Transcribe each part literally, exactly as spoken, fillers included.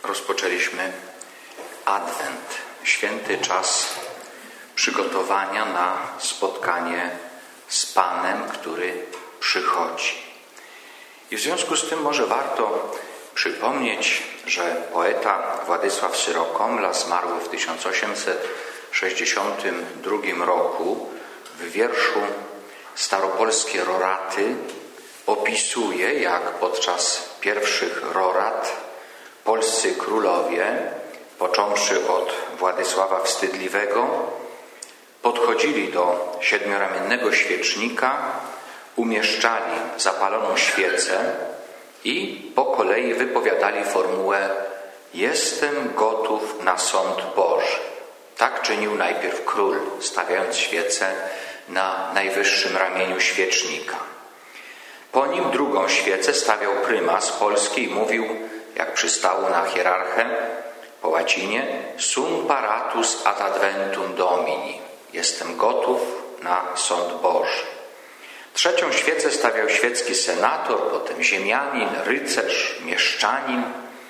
rozpoczęliśmy Adwent, święty czas przygotowania na spotkanie z Panem, który przychodzi. I w związku z tym może warto przypomnieć, że poeta Władysław Syrokomla zmarły w tysiąc osiemset sześćdziesiątym drugim roku w wierszu Staropolskie roraty opisuje, jak podczas pierwszych rorat polscy królowie, począwszy od Władysława Wstydliwego, podchodzili do siedmioramiennego świecznika, umieszczali zapaloną świecę i po kolei wypowiadali formułę: jestem gotów na sąd Boży. Tak czynił najpierw król, stawiając świecę na najwyższym ramieniu świecznika. Po nim drugą świecę stawiał prymas polski i mówił, jak przystało na hierarchę, po łacinie: sum paratus ad adventum domini. Jestem gotów na sąd Boży. Trzecią świecę stawiał świecki senator, potem ziemianin, rycerz, mieszczanin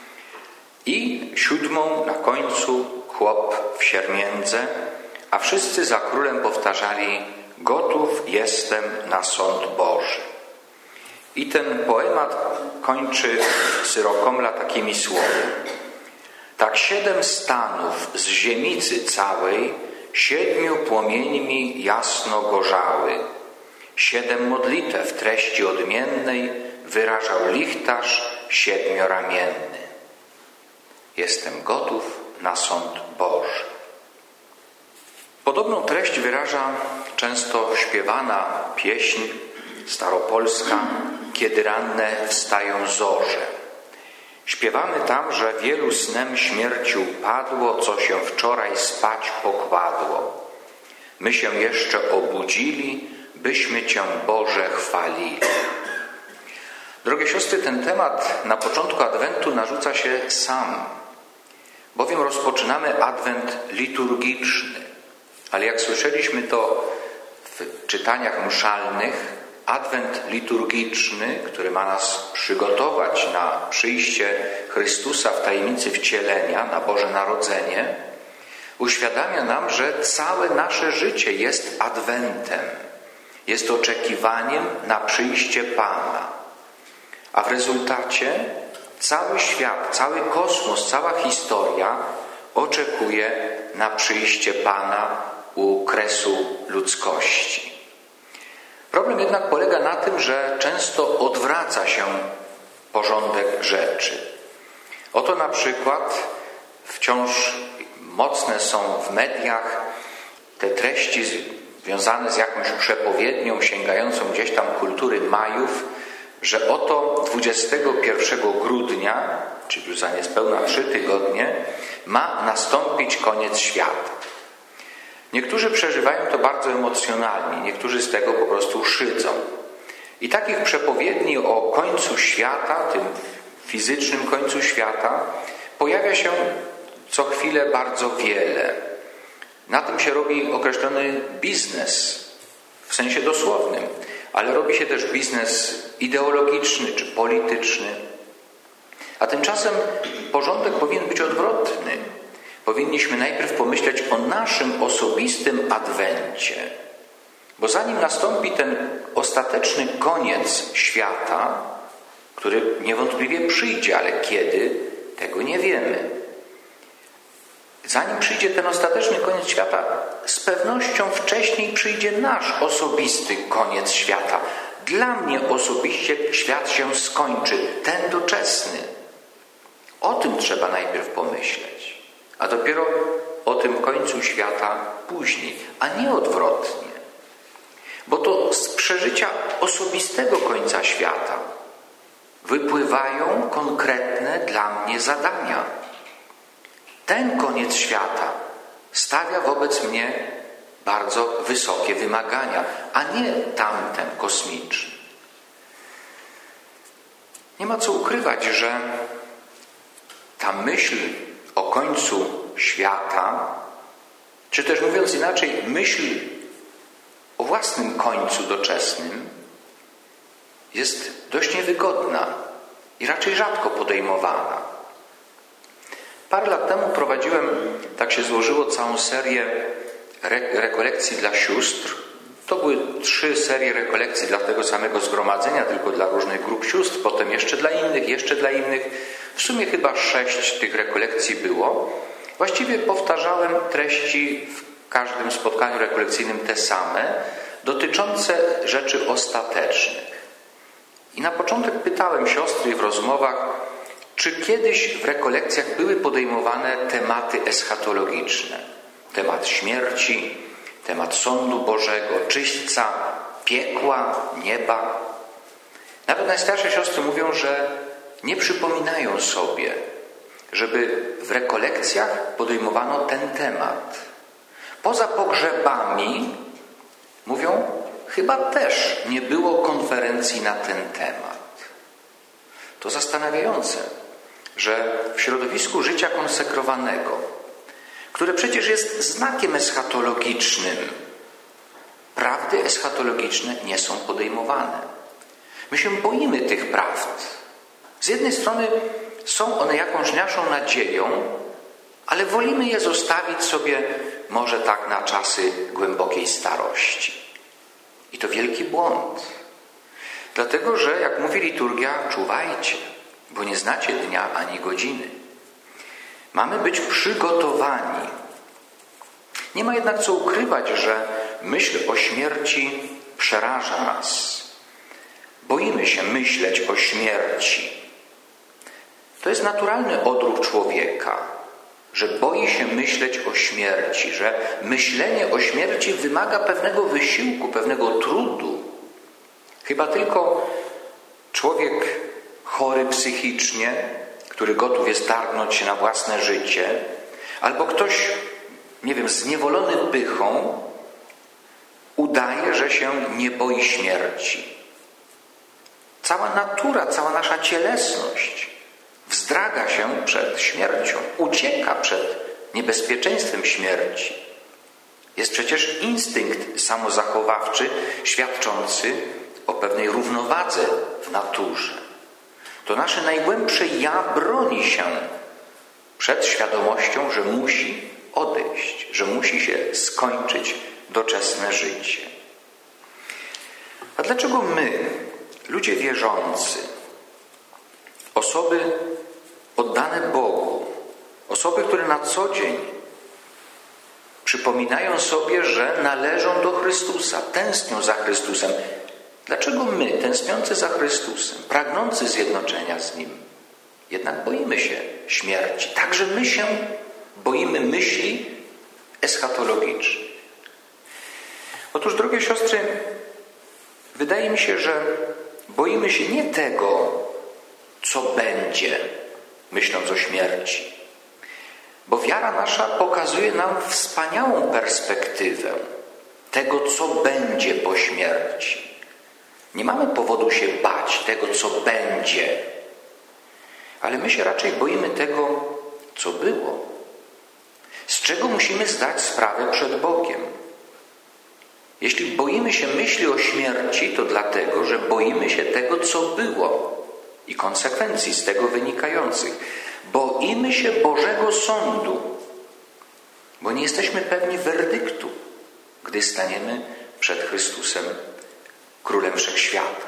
i siódmą na końcu chłop w siermiędze, a wszyscy za królem powtarzali: gotów jestem na sąd Boży. I ten poemat kończy Syrokomla takimi słowy: tak siedem stanów z ziemicy całej siedmiu płomieńmi jasno gorzały. Siedem modlitew treści odmiennej wyrażał lichtarz siedmioramienny. Jestem gotów na sąd Boży. Podobną treść wyraża często śpiewana pieśń staropolska Kiedy ranne wstają zorze. Śpiewamy tam, że wielu snem śmierci upadło, co się wczoraj spać pokładło. My się jeszcze obudzili, byśmy Cię, Boże, chwalili. Drogie siostry, ten temat na początku Adwentu narzuca się sam, bowiem rozpoczynamy Adwent liturgiczny. Ale jak słyszeliśmy to w czytaniach mszalnych, Adwent liturgiczny, który ma nas przygotować na przyjście Chrystusa w tajemnicy wcielenia, na Boże Narodzenie, uświadamia nam, że całe nasze życie jest Adwentem, jest oczekiwaniem na przyjście Pana. A w rezultacie cały świat, cały kosmos, cała historia oczekuje na przyjście Pana u kresu ludzkości. Problem jednak polega na tym, że często odwraca się porządek rzeczy. Oto na przykład wciąż mocne są w mediach te treści związane z jakąś przepowiednią sięgającą gdzieś tam kultury Majów, że oto dwudziestego pierwszego grudnia, czyli już za niespełna trzy tygodnie, ma nastąpić koniec świata. Niektórzy przeżywają to bardzo emocjonalnie, niektórzy z tego po prostu szydzą. I takich przepowiedni o końcu świata, tym fizycznym końcu świata, pojawia się co chwilę bardzo wiele. Na tym się robi określony biznes, w sensie dosłownym, ale robi się też biznes ideologiczny czy polityczny. A tymczasem porządek powinien być odwrotny. Powinniśmy najpierw pomyśleć o naszym osobistym Adwencie, bo zanim nastąpi ten ostateczny koniec świata, który niewątpliwie przyjdzie, ale kiedy, tego nie wiemy. Zanim przyjdzie ten ostateczny koniec świata, z pewnością wcześniej przyjdzie nasz osobisty koniec świata. Dla mnie osobiście świat się skończy, ten doczesny. O tym trzeba najpierw pomyśleć, a dopiero o tym końcu świata później, a nie odwrotnie. Bo to z przeżycia osobistego końca świata wypływają konkretne dla mnie zadania. Ten koniec świata stawia wobec mnie bardzo wysokie wymagania, a nie tamten kosmiczny. Nie ma co ukrywać, że ta myśl o końcu świata, czy też mówiąc inaczej, myśl o własnym końcu doczesnym jest dość niewygodna i raczej rzadko podejmowana. Parę lat temu prowadziłem, tak się złożyło, całą serię re- rekolekcji dla sióstr. To były trzy serie rekolekcji dla tego samego zgromadzenia, tylko dla różnych grup sióstr, potem jeszcze dla innych, jeszcze dla innych. W sumie chyba sześć tych rekolekcji było. Właściwie powtarzałem treści w każdym spotkaniu rekolekcyjnym te same, dotyczące rzeczy ostatecznych. I na początek pytałem siostry w rozmowach, czy kiedyś w rekolekcjach były podejmowane tematy eschatologiczne. Temat śmierci, temat sądu Bożego, czyśćca, piekła, nieba. Nawet najstarsze siostry mówią, że nie przypominają sobie, żeby w rekolekcjach podejmowano ten temat. Poza pogrzebami, mówią, chyba też nie było konferencji na ten temat. To zastanawiające, że w środowisku życia konsekrowanego, które przecież jest znakiem eschatologicznym, prawdy eschatologiczne nie są podejmowane. My się boimy tych prawd. Z jednej strony są one jakąś naszą nadzieją, ale wolimy je zostawić sobie może tak na czasy głębokiej starości. I to wielki błąd. Dlatego, że jak mówi liturgia, czuwajcie, bo nie znacie dnia ani godziny. Mamy być przygotowani. Nie ma jednak co ukrywać, że myśl o śmierci przeraża nas. Boimy się myśleć o śmierci. To jest naturalny odruch człowieka, że boi się myśleć o śmierci, że myślenie o śmierci wymaga pewnego wysiłku, pewnego trudu. Chyba tylko człowiek chory psychicznie, który gotów jest targnąć się na własne życie, albo ktoś, nie wiem, zniewolony pychą, udaje, że się nie boi śmierci. Cała natura, cała nasza cielesność wzdraga się przed śmiercią, ucieka przed niebezpieczeństwem śmierci. Jest przecież instynkt samozachowawczy świadczący o pewnej równowadze w naturze. To nasze najgłębsze ja broni się przed świadomością, że musi odejść, że musi się skończyć doczesne życie. A dlaczego my, ludzie wierzący, osoby oddane Bogu, osoby, które na co dzień przypominają sobie, że należą do Chrystusa, tęsknią za Chrystusem. Dlaczego my, tęskniący za Chrystusem, pragnący zjednoczenia z Nim, jednak boimy się śmierci? Także my się boimy myśli eschatologicznych. Otóż, drogie siostry, wydaje mi się, że boimy się nie tego, co będzie, myśląc o śmierci. Bo wiara nasza pokazuje nam wspaniałą perspektywę tego, co będzie po śmierci. Nie mamy powodu się bać tego, co będzie, ale my się raczej boimy tego, co było. Z czego musimy zdać sprawę przed Bogiem. Jeśli boimy się myśli o śmierci, to dlatego, że boimy się tego, co było i konsekwencji z tego wynikających. Boimy się Bożego sądu, bo nie jesteśmy pewni werdyktu, gdy staniemy przed Chrystusem, Królem Wszechświata.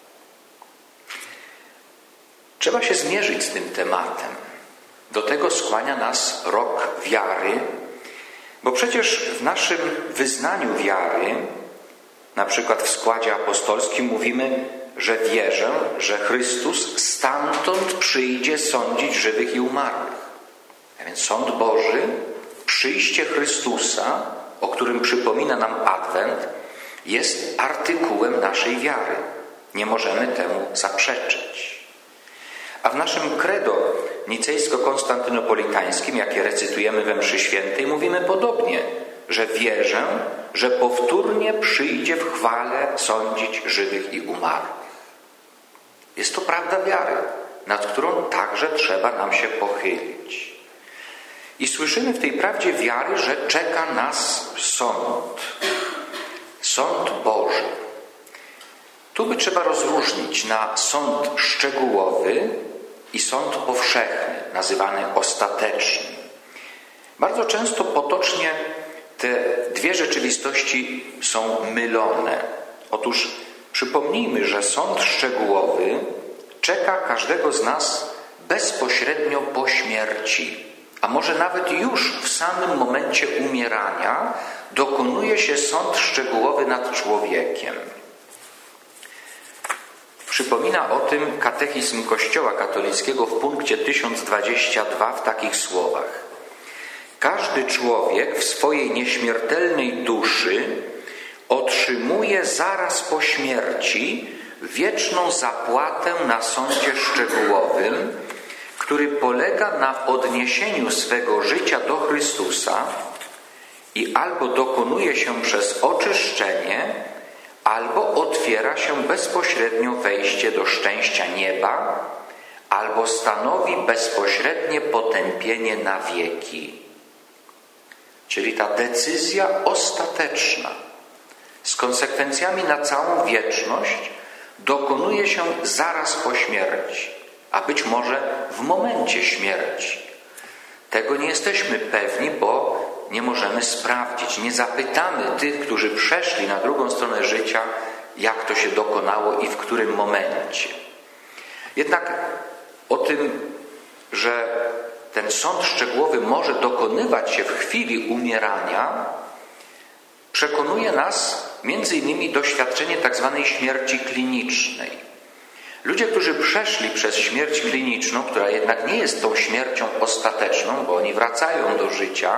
Trzeba się zmierzyć z tym tematem. Do tego skłania nas rok wiary, bo przecież w naszym wyznaniu wiary, na przykład w składzie apostolskim, mówimy, że wierzę, że Chrystus stamtąd przyjdzie sądzić żywych i umarłych. A więc sąd Boży, przyjście Chrystusa, o którym przypomina nam Adwent, jest artykułem naszej wiary. Nie możemy temu zaprzeczyć. A w naszym credo nicejsko-konstantynopolitańskim, jakie recytujemy we mszy świętej, mówimy podobnie, że wierzę, że powtórnie przyjdzie w chwale sądzić żywych i umarłych. Jest to prawda wiary, nad którą także trzeba nam się pochylić. I słyszymy w tej prawdzie wiary, że czeka nas sąd. Sąd Boży. Tu by trzeba rozróżnić na sąd szczegółowy i sąd powszechny, nazywany ostateczny. Bardzo często potocznie te dwie rzeczywistości są mylone. Otóż przypomnijmy, że sąd szczegółowy czeka każdego z nas bezpośrednio po śmierci, a może nawet już w samym momencie umierania dokonuje się sąd szczegółowy nad człowiekiem. Przypomina o tym katechizm Kościoła katolickiego w punkcie tysiąc dwadzieścia dwa w takich słowach. Każdy człowiek w swojej nieśmiertelnej duszy otrzymuje zaraz po śmierci wieczną zapłatę na sądzie szczegółowym, który polega na odniesieniu swego życia do Chrystusa i albo dokonuje się przez oczyszczenie, albo otwiera się bezpośrednio wejście do szczęścia nieba, albo stanowi bezpośrednie potępienie na wieki. Czyli ta decyzja ostateczna z konsekwencjami na całą wieczność dokonuje się zaraz po śmierci, a być może w momencie śmierci. Tego nie jesteśmy pewni, bo nie możemy sprawdzić. Nie zapytamy tych, którzy przeszli na drugą stronę życia, jak to się dokonało i w którym momencie. Jednak o tym, że ten sąd szczegółowy może dokonywać się w chwili umierania, przekonuje nas między innymi doświadczenie tak zwanej śmierci klinicznej. Ludzie, którzy przeszli przez śmierć kliniczną, która jednak nie jest tą śmiercią ostateczną, bo oni wracają do życia,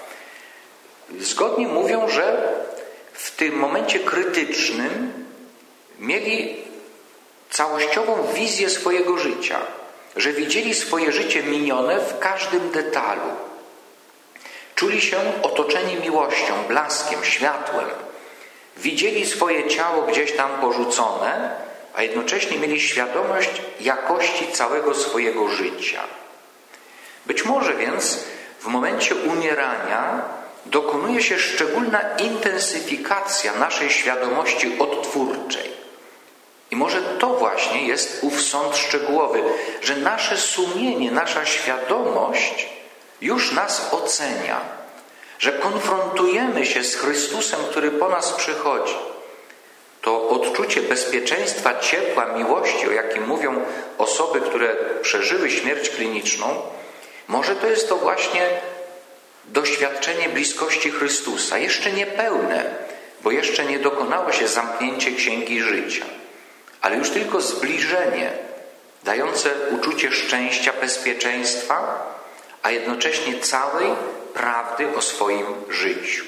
zgodnie mówią, że w tym momencie krytycznym mieli całościową wizję swojego życia, że widzieli swoje życie minione w każdym detalu. Czuli się otoczeni miłością, blaskiem, światłem. Widzieli swoje ciało gdzieś tam porzucone, a jednocześnie mieli świadomość jakości całego swojego życia. Być może więc w momencie umierania dokonuje się szczególna intensyfikacja naszej świadomości odtwórczej. I może to właśnie jest ów sąd szczegółowy, że nasze sumienie, nasza świadomość już nas ocenia, że konfrontujemy się z Chrystusem, który po nas przychodzi. To odczucie bezpieczeństwa, ciepła, miłości, o jakim mówią osoby, które przeżyły śmierć kliniczną, może to jest to właśnie doświadczenie bliskości Chrystusa. Jeszcze niepełne, bo jeszcze nie dokonało się zamknięcie księgi życia, ale już tylko zbliżenie, dające uczucie szczęścia, bezpieczeństwa, a jednocześnie całej prawdy o swoim życiu.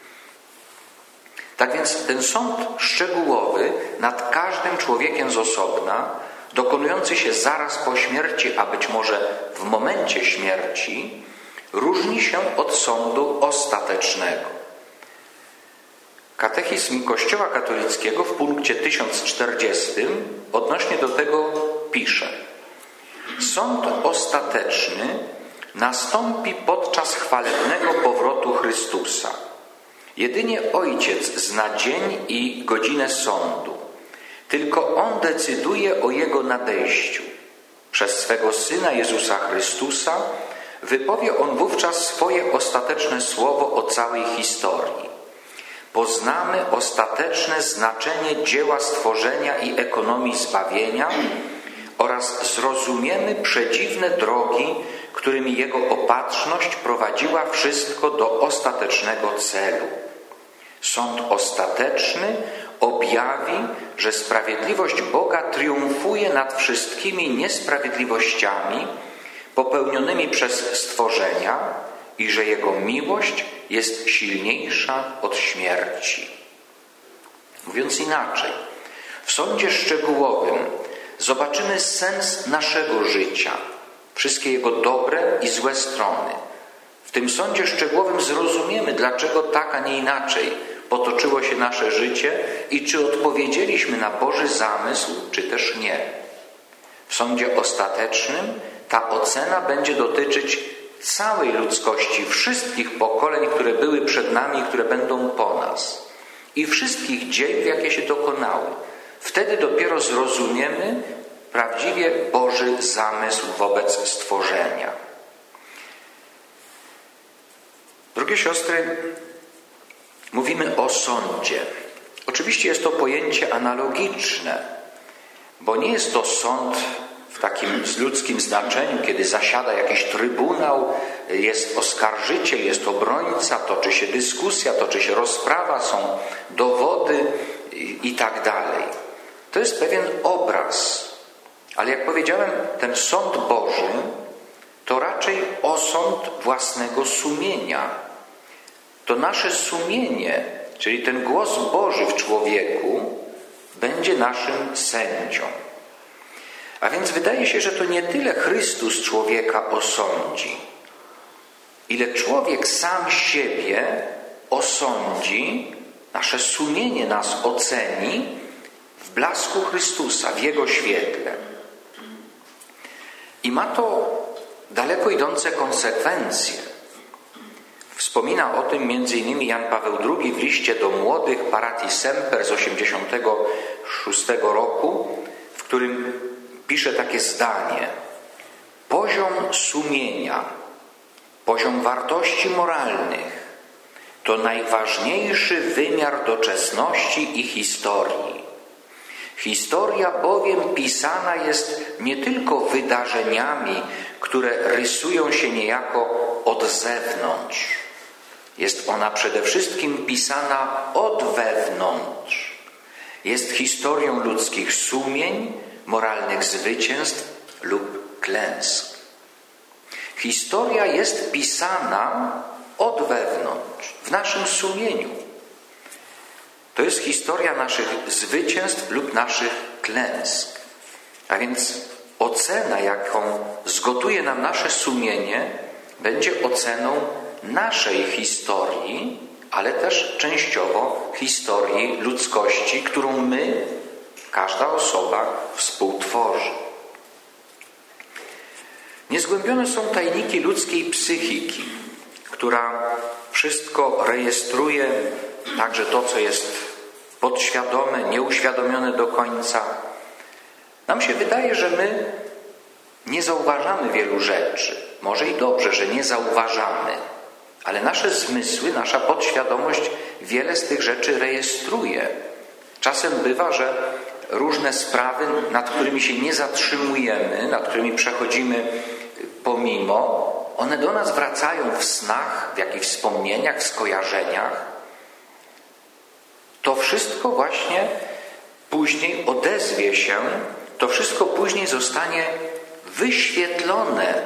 Tak więc ten sąd szczegółowy nad każdym człowiekiem z osobna, dokonujący się zaraz po śmierci, a być może w momencie śmierci, różni się od sądu ostatecznego. Katechizm Kościoła katolickiego w punkcie tysiąc czterdziestym odnośnie do tego pisze: sąd ostateczny nastąpi podczas chwalebnego powrotu Chrystusa. Jedynie Ojciec zna dzień i godzinę sądu. Tylko On decyduje o Jego nadejściu. Przez swego Syna Jezusa Chrystusa wypowie On wówczas swoje ostateczne słowo o całej historii. Poznamy ostateczne znaczenie dzieła stworzenia i ekonomii zbawienia oraz zrozumiemy przedziwne drogi, którymi Jego opatrzność prowadziła wszystko do ostatecznego celu. Sąd ostateczny objawi, że sprawiedliwość Boga triumfuje nad wszystkimi niesprawiedliwościami popełnionymi przez stworzenia i że Jego miłość jest silniejsza od śmierci. Mówiąc inaczej, w sądzie szczegółowym zobaczymy sens naszego życia, wszystkie jego dobre i złe strony. W tym sądzie szczegółowym zrozumiemy, dlaczego tak, a nie inaczej potoczyło się nasze życie i czy odpowiedzieliśmy na Boży zamysł, czy też nie. W sądzie ostatecznym ta ocena będzie dotyczyć całej ludzkości, wszystkich pokoleń, które były przed nami i które będą po nas i wszystkich dziejów, jakie się dokonały. Wtedy dopiero zrozumiemy, prawdziwie Boży zamysł wobec stworzenia. Drogie siostry, mówimy o sądzie. Oczywiście jest to pojęcie analogiczne, bo nie jest to sąd w takim ludzkim znaczeniu, kiedy zasiada jakiś trybunał, jest oskarżyciel, jest obrońca, toczy się dyskusja, toczy się rozprawa, są dowody i, i tak dalej. To jest pewien obraz, ale jak powiedziałem, ten sąd Boży to raczej osąd własnego sumienia. To nasze sumienie, czyli ten głos Boży w człowieku, będzie naszym sędzią. A więc wydaje się, że to nie tyle Chrystus człowieka osądzi, ile człowiek sam siebie osądzi, nasze sumienie nas oceni w blasku Chrystusa, w Jego świetle. I ma to daleko idące konsekwencje. Wspomina o tym między innymi Jan Paweł drugi w liście do młodych Parati Semper z osiemdziesiątego szóstego roku, w którym pisze takie zdanie: poziom sumienia, poziom wartości moralnych to najważniejszy wymiar doczesności i historii. Historia bowiem pisana jest nie tylko wydarzeniami, które rysują się niejako od zewnątrz. Jest ona przede wszystkim pisana od wewnątrz. Jest historią ludzkich sumień, moralnych zwycięstw lub klęsk. Historia jest pisana od wewnątrz, w naszym sumieniu. To jest historia naszych zwycięstw lub naszych klęsk. A więc ocena, jaką zgotuje nam nasze sumienie, będzie oceną naszej historii, ale też częściowo historii ludzkości, którą my, każda osoba, współtworzy. Niezgłębione są tajniki ludzkiej psychiki, która wszystko rejestruje, także to, co jest podświadome, nieuświadomione do końca. Nam się wydaje, że my nie zauważamy wielu rzeczy. Może i dobrze, że nie zauważamy, ale nasze zmysły, nasza podświadomość wiele z tych rzeczy rejestruje. Czasem bywa, że różne sprawy, nad którymi się nie zatrzymujemy, nad którymi przechodzimy pomimo, one do nas wracają w snach, w jakichś wspomnieniach, w skojarzeniach. To wszystko właśnie później odezwie się, to wszystko później zostanie wyświetlone,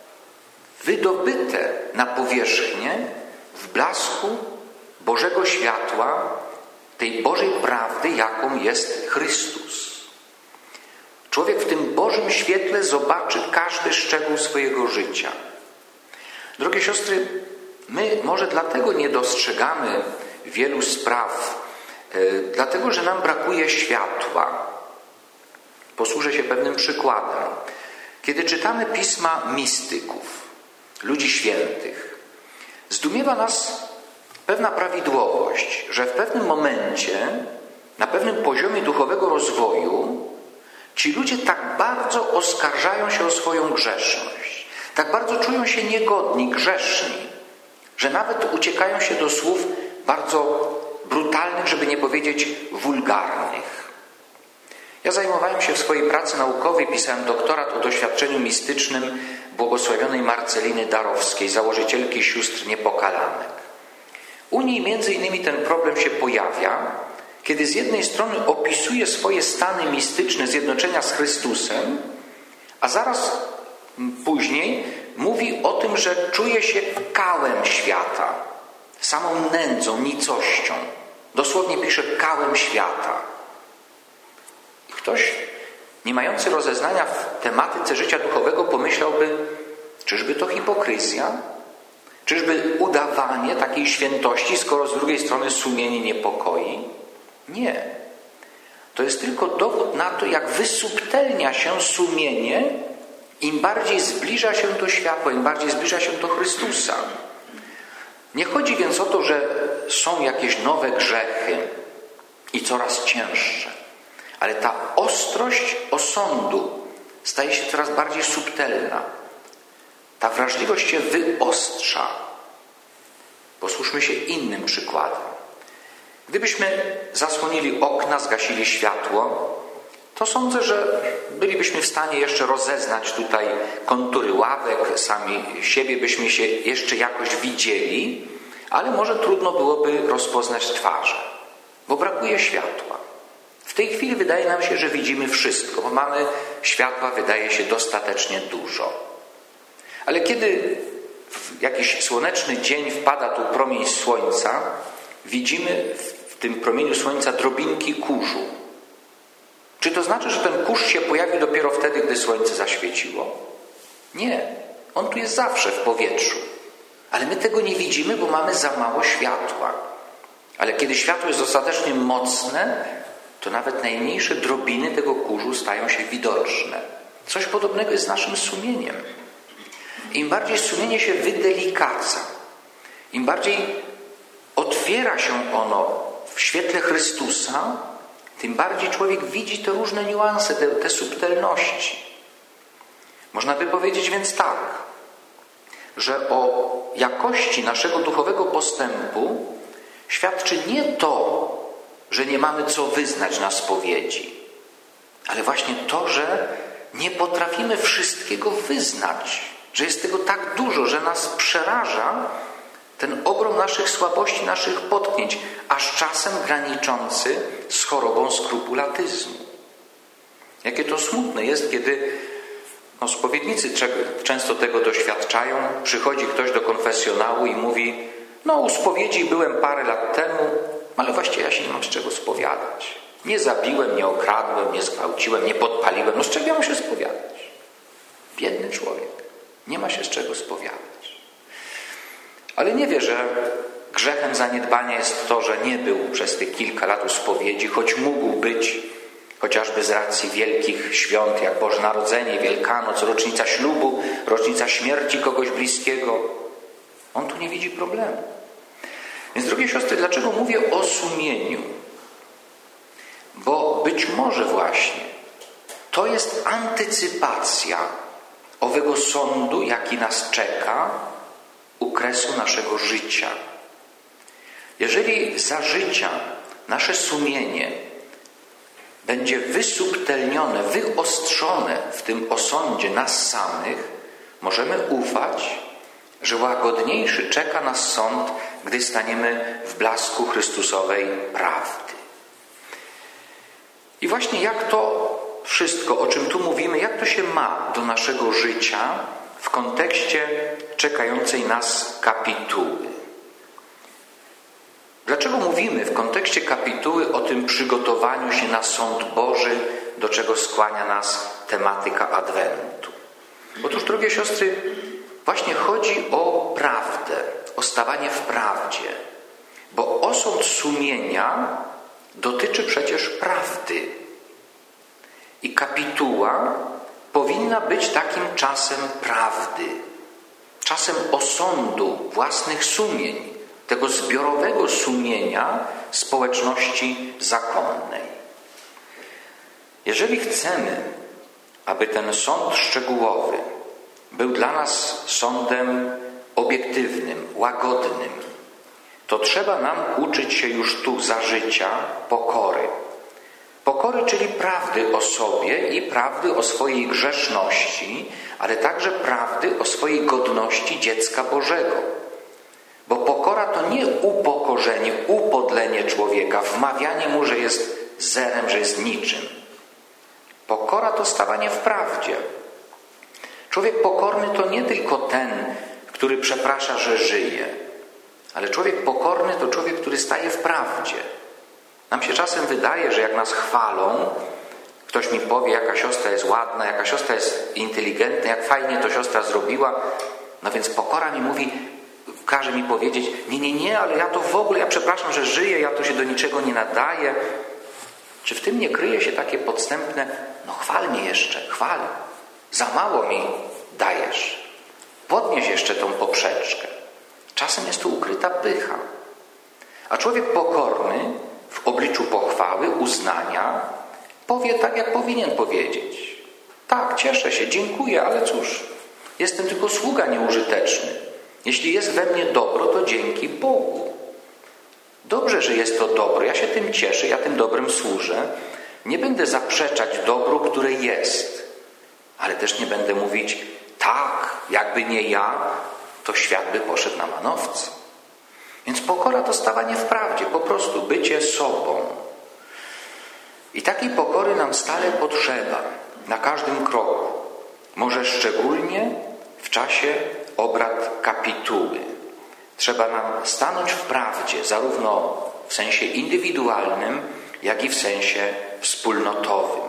wydobyte na powierzchnię w blasku Bożego światła, tej Bożej prawdy, jaką jest Chrystus. Człowiek w tym Bożym świetle zobaczy każdy szczegół swojego życia. Drogie siostry, my może dlatego nie dostrzegamy wielu spraw, yy, dlatego, że nam brakuje światła. Posłużę się pewnym przykładem. Kiedy czytamy pisma mistyków, ludzi świętych, zdumiewa nas pewna prawidłowość, że w pewnym momencie, na pewnym poziomie duchowego rozwoju, ci ludzie tak bardzo oskarżają się o swoją grzeszność, tak bardzo czują się niegodni, grzeszni, że nawet uciekają się do słów bardzo brutalnych, żeby nie powiedzieć wulgarnych. Ja zajmowałem się w swojej pracy naukowej, pisałem doktorat o doświadczeniu mistycznym błogosławionej Marceliny Darowskiej, założycielki Sióstr Niepokalanek. U niej między innymi ten problem się pojawia, kiedy z jednej strony opisuje swoje stany mistyczne zjednoczenia z Chrystusem, a zaraz później mówi o tym, że czuje się kałem świata, samą nędzą, nicością. Dosłownie pisze kałem świata. I ktoś nie mający rozeznania w tematyce życia duchowego pomyślałby, czyżby to hipokryzja? Czyżby udawanie takiej świętości, skoro z drugiej strony sumienie niepokoi? Nie. To jest tylko dowód na to, jak wysubtelnia się sumienie, im bardziej zbliża się do światła, im bardziej zbliża się do Chrystusa. Nie chodzi więc o to, że są jakieś nowe grzechy i coraz cięższe, Ale ta ostrość osądu staje się coraz bardziej subtelna. Ta wrażliwość się wyostrza. Posłuszmy się innym przykładem. Gdybyśmy zasłonili okna, zgasili światło, to sądzę, że bylibyśmy w stanie jeszcze rozeznać tutaj kontury ławek, sami siebie byśmy się jeszcze jakoś widzieli, ale może trudno byłoby rozpoznać twarze, bo brakuje światła. W tej chwili wydaje nam się, że widzimy wszystko, bo mamy światła, wydaje się, dostatecznie dużo. Ale kiedy w jakiś słoneczny dzień wpada tu promień słońca, widzimy w tym promieniu słońca drobinki kurzu. Czy to znaczy, że ten kurz się pojawił dopiero wtedy, gdy słońce zaświeciło? Nie. On tu jest zawsze w powietrzu. Ale my tego nie widzimy, bo mamy za mało światła. Ale kiedy światło jest dostatecznie mocne, to nawet najmniejsze drobiny tego kurzu stają się widoczne. Coś podobnego jest z naszym sumieniem. Im bardziej sumienie się wydelicaca, im bardziej otwiera się ono w świetle Chrystusa, tym bardziej człowiek widzi te różne niuanse, te, te subtelności. Można by powiedzieć więc tak, że o jakości naszego duchowego postępu świadczy nie to, że nie mamy co wyznać na spowiedzi, ale właśnie to, że nie potrafimy wszystkiego wyznać, że jest tego tak dużo, że nas przeraża ten ogrom naszych słabości, naszych potknięć, aż czasem graniczący z chorobą skrupulatyzmu. Jakie to smutne jest, kiedy no, spowiednicy często tego doświadczają. Przychodzi ktoś do konfesjonału i mówi: no u spowiedzi byłem parę lat temu, ale właściwie ja się nie mam z czego spowiadać. Nie zabiłem, nie okradłem, nie zgwałciłem, nie podpaliłem. No z czego ja mam się spowiadać? Biedny człowiek. Nie ma się z czego spowiadać. Ale nie wie, że grzechem zaniedbania jest to, że nie był przez tych kilka lat u spowiedzi, choć mógł być, chociażby z racji wielkich świąt, jak Boże Narodzenie, Wielkanoc, rocznica ślubu, rocznica śmierci kogoś bliskiego. On tu nie widzi problemu. Więc, drogie siostry, dlaczego mówię o sumieniu? Bo być może właśnie to jest antycypacja owego sądu, jaki nas czeka u kresu naszego życia. Jeżeli za życia nasze sumienie będzie wysubtelnione, wyostrzone w tym osądzie nas samych, możemy ufać, że łagodniejszy czeka nas sąd, gdy staniemy w blasku Chrystusowej prawdy. I właśnie jak to wszystko, o czym tu mówimy, jak to się ma do naszego życia w kontekście czekającej nas kapituły? Dlaczego mówimy w kontekście kapituły o tym przygotowaniu się na sąd Boży, do czego skłania nas tematyka Adwentu? Otóż, drogie siostry, właśnie chodzi o prawdę, o stawanie w prawdzie, bo osąd sumienia dotyczy przecież prawdy. I kapituła powinna być takim czasem prawdy, czasem osądu własnych sumień, tego zbiorowego sumienia społeczności zakonnej. Jeżeli chcemy, aby ten sąd szczegółowy był dla nas sądem obiektywnym, łagodnym, to trzeba nam uczyć się już tu za życia pokory. Pokory, czyli prawdy o sobie i prawdy o swojej grzeszności, ale także prawdy o swojej godności dziecka Bożego. Bo pokora to nie upokorzenie, upodlenie człowieka, wmawianie mu, że jest zerem, że jest niczym. Pokora to stawanie w prawdzie. Człowiek pokorny to nie tylko ten, który przeprasza, że żyje, ale człowiek pokorny to człowiek, który staje w prawdzie. Nam się czasem wydaje, że jak nas chwalą, ktoś mi powie, jaka siostra jest ładna, jaka siostra jest inteligentna, jak fajnie to siostra zrobiła, no więc pokora mi mówi, każe mi powiedzieć, nie, nie, nie, ale ja to w ogóle, ja przepraszam, że żyję, ja to się do niczego nie nadaję. Czy w tym nie kryje się takie podstępne, no chwal mnie jeszcze, chwal, za mało mi dajesz, podnieś jeszcze tą poprzeczkę. Czasem jest tu ukryta pycha. A człowiek pokorny w obliczu pochwały, uznania powie tak, jak powinien powiedzieć. Tak, cieszę się, dziękuję, ale cóż, jestem tylko sługa nieużyteczny. Jeśli jest we mnie dobro, to dzięki Bogu. Dobrze, że jest to dobro, ja się tym cieszę, ja tym dobrem służę. Nie będę zaprzeczać dobru, które jest, ale też nie będę mówić, tak, jakby nie ja, to świat by poszedł na manowce. Więc pokora to stawanie w prawdzie, po prostu bycie sobą. I takiej pokory nam stale potrzeba, na każdym kroku. Może szczególnie w czasie obrad kapituły. Trzeba nam stanąć w prawdzie, zarówno w sensie indywidualnym, jak i w sensie wspólnotowym.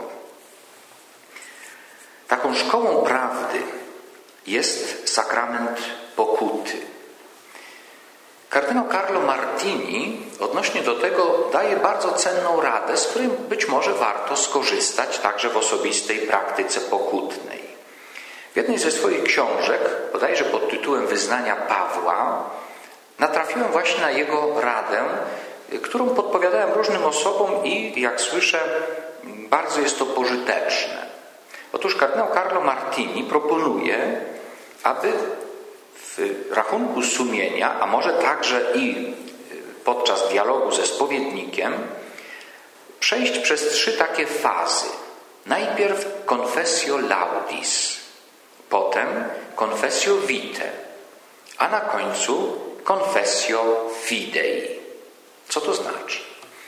Taką szkołą prawdy jest sakrament pokuty. Kardynał Carlo Martini odnośnie do tego daje bardzo cenną radę, z której być może warto skorzystać także w osobistej praktyce pokutnej. W jednej ze swoich książek, bodajże pod tytułem Wyznania Pawła, natrafiłem właśnie na jego radę, którą podpowiadałem różnym osobom i, jak słyszę, bardzo jest to pożyteczne. Otóż kardynał Carlo Martini proponuje, aby w rachunku sumienia, a może także i podczas dialogu ze spowiednikiem, przejść przez trzy takie fazy. Najpierw confessio laudis, potem confessio vitae, a na końcu confessio fidei. Co to znaczy?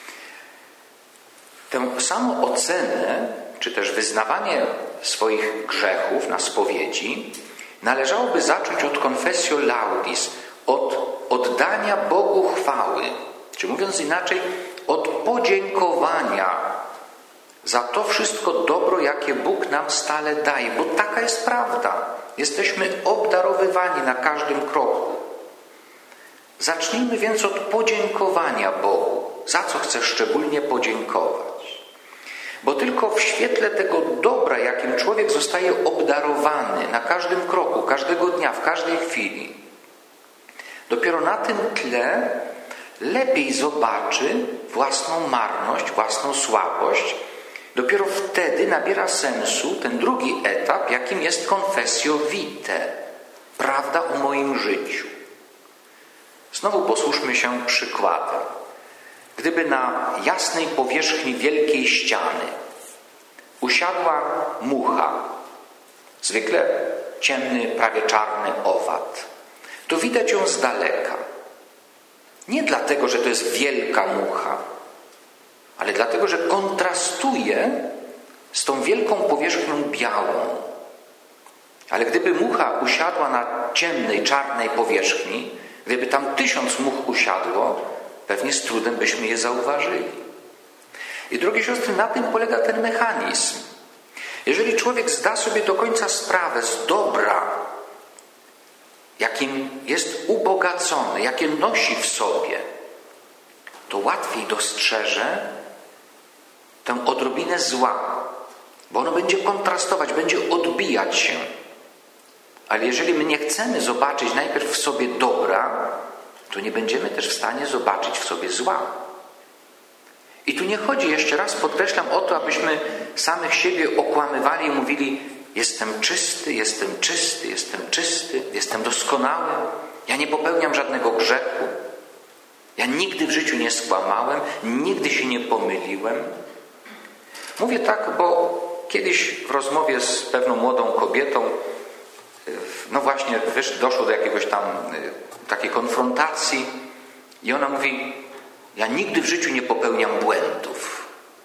Tę samą ocenę, czy też wyznawanie swoich grzechów na spowiedzi należałoby zacząć od confessio laudis, od oddania Bogu chwały, czy mówiąc inaczej, od podziękowania za to wszystko dobro, jakie Bóg nam stale daje, bo taka jest prawda. Jesteśmy obdarowywani na każdym kroku. Zacznijmy więc od podziękowania Bogu. Za co chcę szczególnie podziękować? Bo tylko w świetle tego dobra, jakim człowiek zostaje obdarowany na każdym kroku, każdego dnia, w każdej chwili, dopiero na tym tle lepiej zobaczy własną marność, własną słabość. Dopiero wtedy nabiera sensu ten drugi etap, jakim jest confessio vitae, prawda o moim życiu. Znowu posłuszmy się przykładem. Gdyby na jasnej powierzchni wielkiej ściany usiadła mucha, zwykle ciemny, prawie czarny owad, to widać ją z daleka. Nie dlatego, że to jest wielka mucha, ale dlatego, że kontrastuje z tą wielką powierzchnią białą. Ale gdyby mucha usiadła na ciemnej, czarnej powierzchni, gdyby tam tysiąc much usiadło, pewnie z trudem byśmy je zauważyli. I drogie siostry, na tym polega ten mechanizm. Jeżeli człowiek zda sobie do końca sprawę z dobra, jakim jest ubogacony, jakie nosi w sobie, to łatwiej dostrzeże tę odrobinę zła, bo ono będzie kontrastować, będzie odbijać się. Ale jeżeli my nie chcemy zobaczyć najpierw w sobie dobra, to nie będziemy też w stanie zobaczyć w sobie zła. I tu nie chodzi, jeszcze raz podkreślam, o to, abyśmy samych siebie okłamywali i mówili: jestem czysty, jestem czysty, jestem czysty, jestem doskonały, ja nie popełniam żadnego grzechu, ja nigdy w życiu nie skłamałem, nigdy się nie pomyliłem. Mówię tak, bo kiedyś w rozmowie z pewną młodą kobietą, no właśnie doszło do jakiegoś tam takiej konfrontacji i ona mówi: ja nigdy w życiu nie popełniam błędów.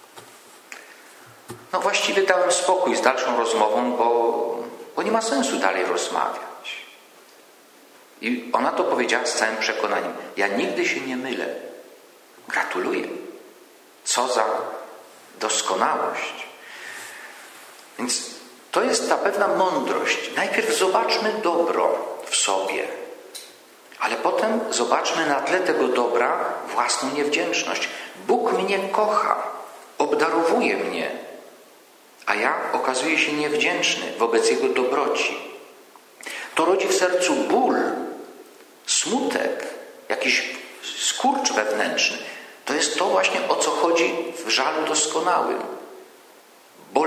No właściwie dałem spokój z dalszą rozmową, bo, bo nie ma sensu dalej rozmawiać. I ona to powiedziała z całym przekonaniem: ja nigdy się nie mylę. Gratuluję. Co za doskonałość. Więc to jest ta pewna mądrość. Najpierw zobaczmy dobro w sobie, ale potem zobaczmy na tle tego dobra własną niewdzięczność. Bóg mnie kocha, obdarowuje mnie, a ja okazuję się niewdzięczny wobec Jego dobroci. To rodzi w sercu ból, smutek, jakiś skurcz wewnętrzny. To jest to właśnie, o co chodzi w żalu doskonałym.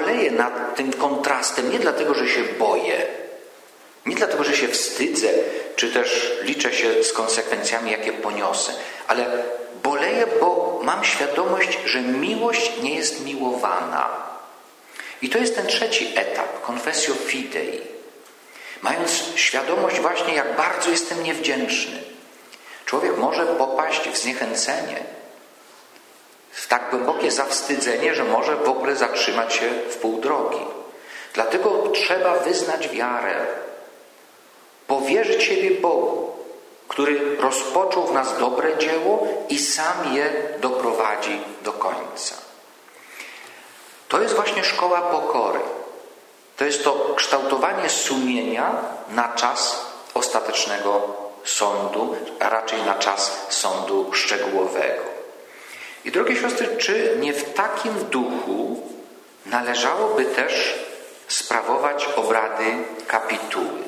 boleję nad tym kontrastem nie dlatego, że się boję, nie dlatego, że się wstydzę, czy też liczę się z konsekwencjami, jakie poniosę, ale boleję, bo mam świadomość, że miłość nie jest miłowana. I to jest ten trzeci etap, confessio fidei. Mając świadomość właśnie, jak bardzo jestem niewdzięczny, człowiek może popaść w zniechęcenie, w tak głębokie zawstydzenie, że może w ogóle zatrzymać się w pół drogi. Dlatego trzeba wyznać wiarę, powierzyć siebie Bogu, który rozpoczął w nas dobre dzieło i sam je doprowadzi do końca. To jest właśnie szkoła pokory. To jest to kształtowanie sumienia na czas ostatecznego sądu, a raczej na czas sądu szczegółowego. I drogie siostry, czy nie w takim duchu należałoby też sprawować obrady kapituły?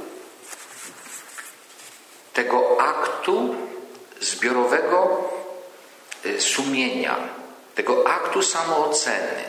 Tego aktu zbiorowego sumienia, tego aktu samooceny.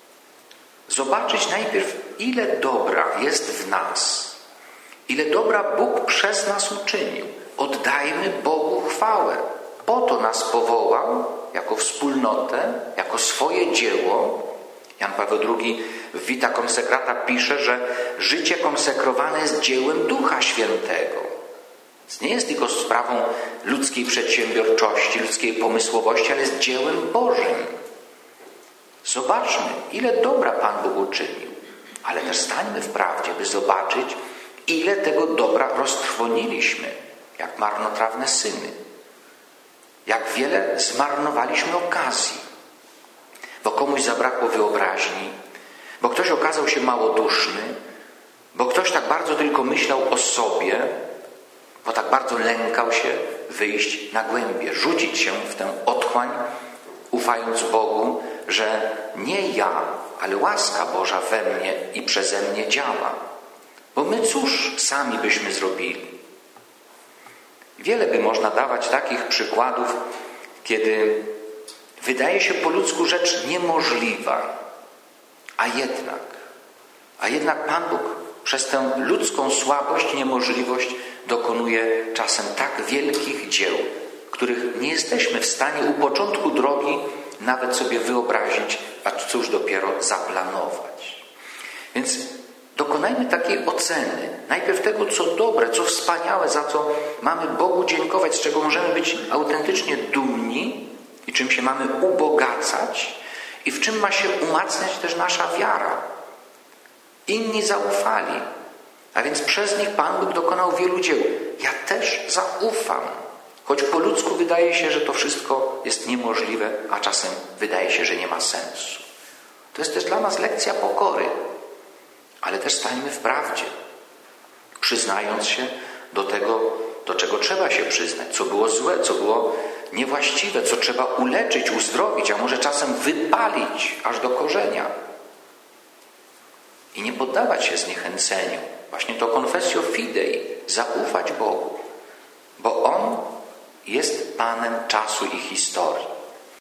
Zobaczyć najpierw, ile dobra jest w nas, ile dobra Bóg przez nas uczynił. Oddajmy Bogu chwałę. Po to nas powołał jako wspólnotę, jako swoje dzieło. Jan Paweł drugi w Vita Consecrata pisze, że życie konsekrowane jest dziełem Ducha Świętego. Więc nie jest tylko sprawą ludzkiej przedsiębiorczości, ludzkiej pomysłowości, ale jest dziełem Bożym. Zobaczmy, ile dobra Pan Bóg uczynił, ale też stańmy w prawdzie, by zobaczyć, ile tego dobra roztrwoniliśmy, jak marnotrawne syny. Jak wiele zmarnowaliśmy okazji, bo komuś zabrakło wyobraźni, bo ktoś okazał się małoduszny, bo ktoś tak bardzo tylko myślał o sobie, bo tak bardzo lękał się wyjść na głębie, rzucić się w tę otchłań, ufając Bogu, że nie ja, ale łaska Boża we mnie i przeze mnie działa. Bo my cóż sami byśmy zrobili? Wiele by można dawać takich przykładów, kiedy wydaje się po ludzku rzecz niemożliwa, a jednak, a jednak Pan Bóg przez tę ludzką słabość, niemożliwość dokonuje czasem tak wielkich dzieł, których nie jesteśmy w stanie u początku drogi nawet sobie wyobrazić, a cóż dopiero zaplanować. Więc dokonajmy takiej oceny, najpierw tego, co dobre, co wspaniałe, za co mamy Bogu dziękować, z czego możemy być autentycznie dumni i czym się mamy ubogacać i w czym ma się umacniać też nasza wiara. Inni zaufali, a więc przez nich Pan Bóg dokonał wielu dzieł. Ja też zaufam, choć po ludzku wydaje się, że to wszystko jest niemożliwe, a czasem wydaje się, że nie ma sensu. To jest też dla nas lekcja pokory, ale też stańmy w prawdzie, przyznając się do tego, do czego trzeba się przyznać, co było złe, co było niewłaściwe, co trzeba uleczyć, uzdrowić, a może czasem wypalić aż do korzenia. I nie poddawać się zniechęceniu. Właśnie to confessio fidei, zaufać Bogu, bo On jest Panem czasu i historii.